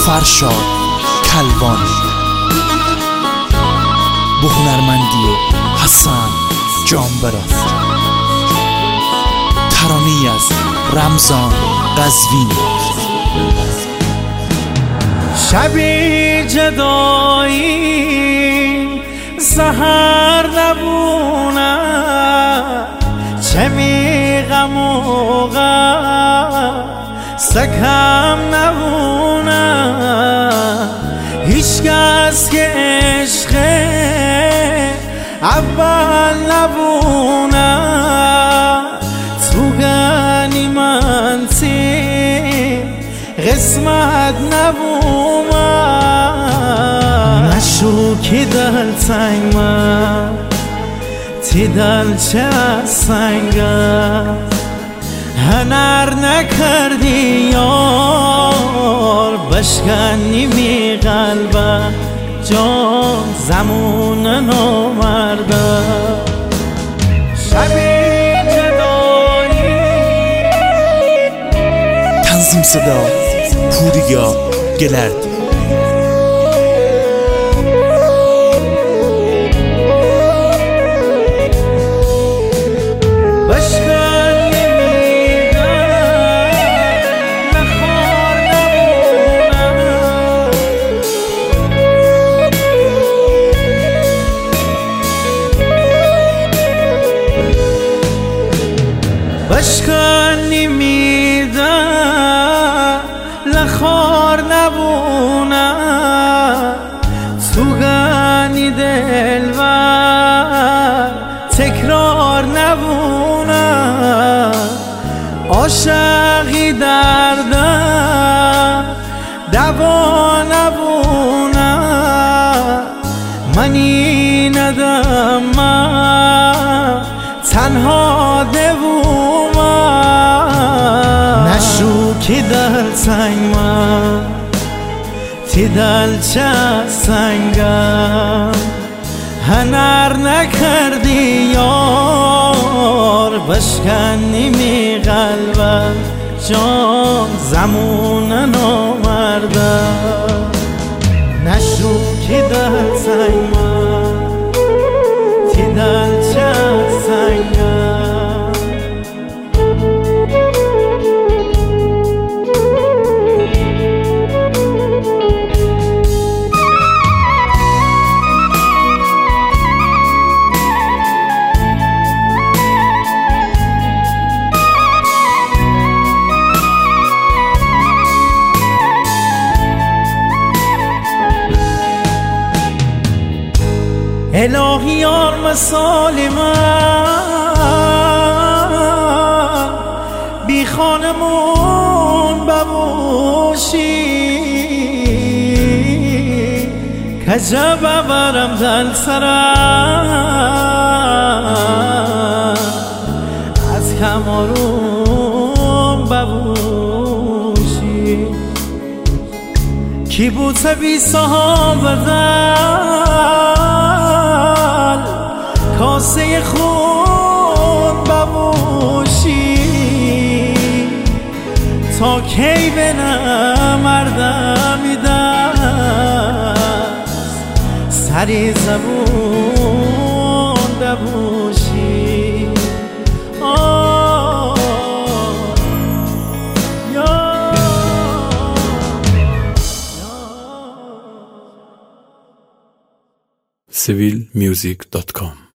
فرشاد کلوان، به هنرمندی حسن جانبرات، ترانه‌ای از رمضان قزوینی. شبی جدایی سحر نبونه، چه می غم و غم سکم نبونه، هیچ کس که عشق اول نبونه، تو غنیمتی قسمت نبونه، نشو که دل تنگ من تی دل چه سنگه، هنر نکردی یار بشکنی می قلبه، جان زمون نامرده. شبی جدایی تنظیم صدا پوریا گلردی. بشکنی میده لخار نبونه، تو غنی دلبر تکرار نبونه، عاشقی درده دوا نبونه، منی ندم من تنها نشو که دل سنگ من تی دل چه سنگم، هنر نکردی یار بشکنی می قلبه، جان زمون نامرده. نشو که دل سنگ من تی دل چه سنگم. الهی یار مثال من بی خانمون ببوشی، کجب برم دل سرم از کمارون ببوشی، کی بود بی صحابه کاسه خون ببوشی، تا کی به نمردمی دست سری زبون ببوشی. civilmusic.com